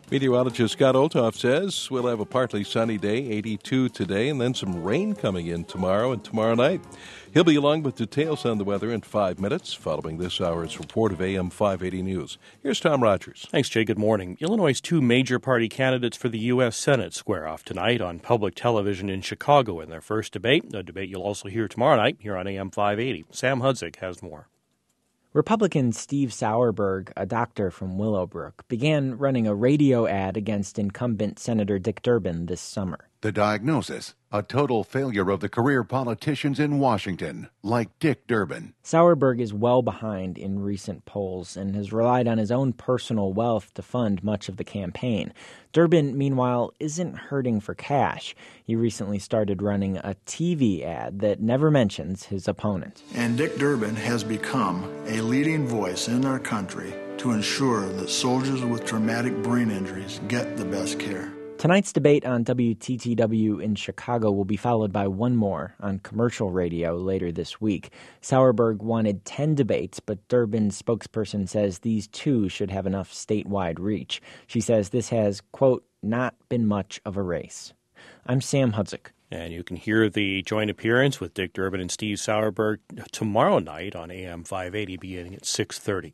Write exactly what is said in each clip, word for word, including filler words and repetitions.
Meteorologist Scott Olthoff says we'll have a partly sunny day, eighty-two today, and then some rain coming in tomorrow and tomorrow night. He'll be along with details on the weather in five minutes, following this hour's report of A M five eighty News. Here's Tom Rogers. Thanks, Jay. Good morning. Illinois' two major party candidates for the U S Senate square off tonight on public television in Chicago in their first debate, a debate you'll also hear tomorrow night here on A M five eighty. Sam Hudzik has more. Republican Steve Sauerberg, a doctor from Willowbrook, began running a radio ad against incumbent Senator Dick Durbin this summer. The diagnosis, a total failure of the career politicians in Washington, like Dick Durbin. Sauerberg is well behind in recent polls and has relied on his own personal wealth to fund much of the campaign. Durbin, meanwhile, isn't hurting for cash. He recently started running a T V ad that never mentions his opponent. And Dick Durbin has become a leading voice in our country to ensure that soldiers with traumatic brain injuries get the best care. Tonight's debate on W T T W in Chicago will be followed by one more on commercial radio later this week. Sauerberg wanted ten debates, but Durbin's spokesperson says these two should have enough statewide reach. She says this has, quote, not been much of a race. I'm Sam Hudzik. And you can hear the joint appearance with Dick Durbin and Steve Sauerberg tomorrow night on A M five eighty beginning at six thirty.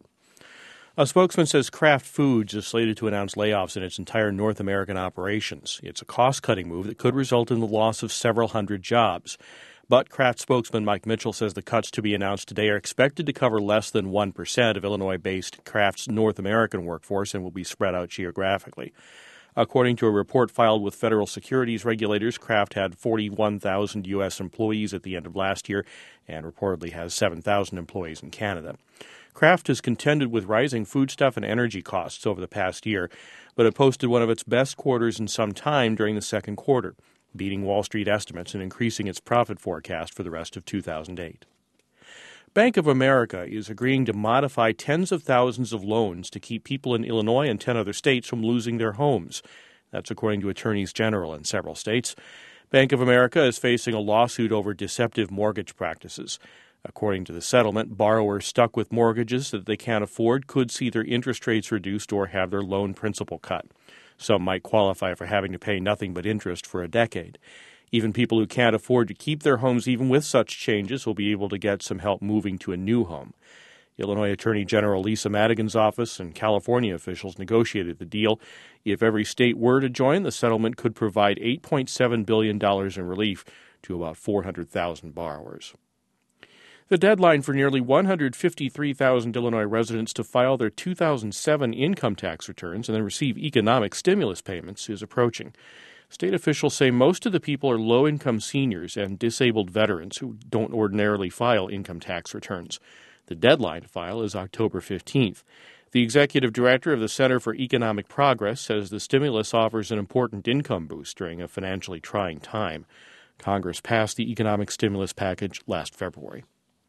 A spokesman says Kraft Foods is slated to announce layoffs in its entire North American operations. It's a cost-cutting move that could result in the loss of several hundred jobs. But Kraft spokesman Mike Mitchell says the cuts to be announced today are expected to cover less than one percent of Illinois-based Kraft's North American workforce and will be spread out geographically. According to a report filed with federal securities regulators, Kraft had forty-one thousand U S employees at the end of last year and reportedly has seven thousand employees in Canada. Kraft has contended with rising foodstuff and energy costs over the past year, but it posted one of its best quarters in some time during the second quarter, beating Wall Street estimates and increasing its profit forecast for the rest of two thousand eight. Bank of America is agreeing to modify tens of thousands of loans to keep people in Illinois and ten other states from losing their homes. That's according to attorneys general in several states. Bank of America is facing a lawsuit over deceptive mortgage practices. According to the settlement, borrowers stuck with mortgages that they can't afford could see their interest rates reduced or have their loan principal cut. Some might qualify for having to pay nothing but interest for a decade. Even people who can't afford to keep their homes even with such changes will be able to get some help moving to a new home. Illinois Attorney General Lisa Madigan's office and California officials negotiated the deal. If every state were to join, the settlement could provide eight point seven billion dollars in relief to about four hundred thousand borrowers. The deadline for nearly one hundred fifty-three thousand Illinois residents to file their two thousand seven income tax returns and then receive economic stimulus payments is approaching. State officials say most of the people are low-income seniors and disabled veterans who don't ordinarily file income tax returns. The deadline to file is October fifteenth. The executive director of the Center for Economic Progress says the stimulus offers an important income boost during a financially trying time. Congress passed the economic stimulus package last February.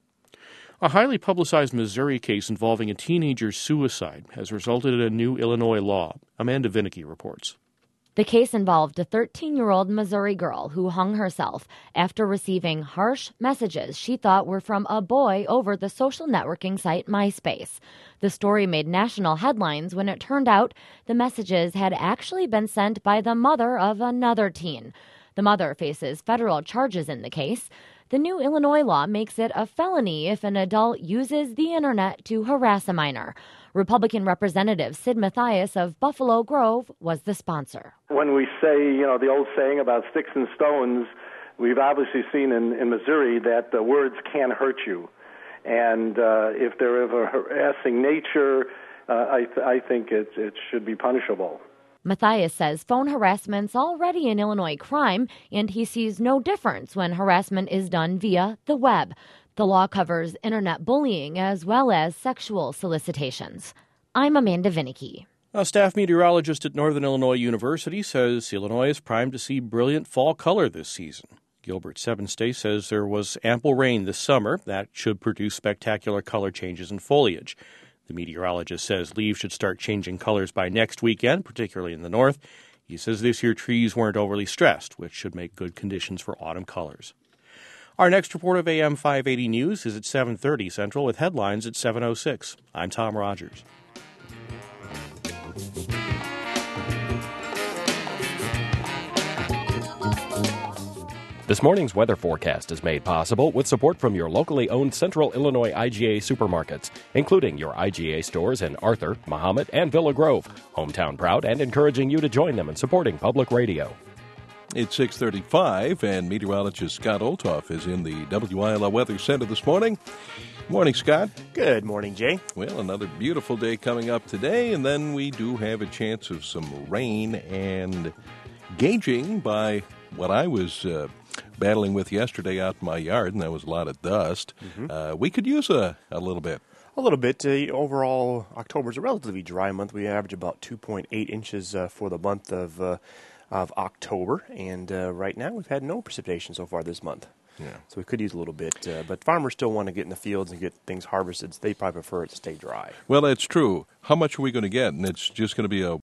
A highly publicized Missouri case involving a teenager's suicide has resulted in a new Illinois law. Amanda Vinicky reports. The case involved a thirteen-year-old Missouri girl who hung herself after receiving harsh messages she thought were from a boy over the social networking site MySpace. The story made national headlines when it turned out the messages had actually been sent by the mother of another teen. The mother faces federal charges in the case. The new Illinois law makes it a felony if an adult uses the internet to harass a minor. Republican Representative Sid Mathias of Buffalo Grove was the sponsor. When we say, you know, the old saying about sticks and stones, we've obviously seen in, in Missouri that the words can hurt you. And uh, if they're of a harassing nature, uh, I, th- I think it, it should be punishable. Mathias says phone harassment's already an Illinois crime, and he sees no difference when harassment is done via the web. The law covers internet bullying as well as sexual solicitations. I'm Amanda Vinicky. A staff meteorologist at Northern Illinois University says Illinois is primed to see brilliant fall color this season. Gilbert Sevenstay says there was ample rain this summer. That should produce spectacular color changes in foliage. The meteorologist says leaves should start changing colors by next weekend, particularly in the north. He says this year trees weren't overly stressed, which should make good conditions for autumn colors. Our next report of A M five eighty News is at seven thirty Central with headlines at seven oh six. I'm Tom Rogers. This morning's weather forecast is made possible with support from your locally owned Central Illinois I G A supermarkets, including your I G A stores in Arthur, Mahomet, and Villa Grove. Hometown proud and encouraging you to join them in supporting public radio. It's six thirty-five, and meteorologist Scott Olthoff is in the W I L A Weather Center this morning. Morning, Scott. Good morning, Jay. Well, another beautiful day coming up today, and then we do have a chance of some rain, and gauging by what I was uh, battling with yesterday out in my yard, and that was a lot of dust, mm-hmm. uh, we could use a, a little bit. A little bit. Uh, overall, October is a relatively dry month. We average about two point eight inches uh, for the month of uh, of October, and uh, right now we've had no precipitation so far this month. Yeah. So we could use a little bit, uh, but farmers still want to get in the fields and get things harvested. So they probably prefer it to stay dry. Well, that's true. How much are we going to get? And it's just going to be a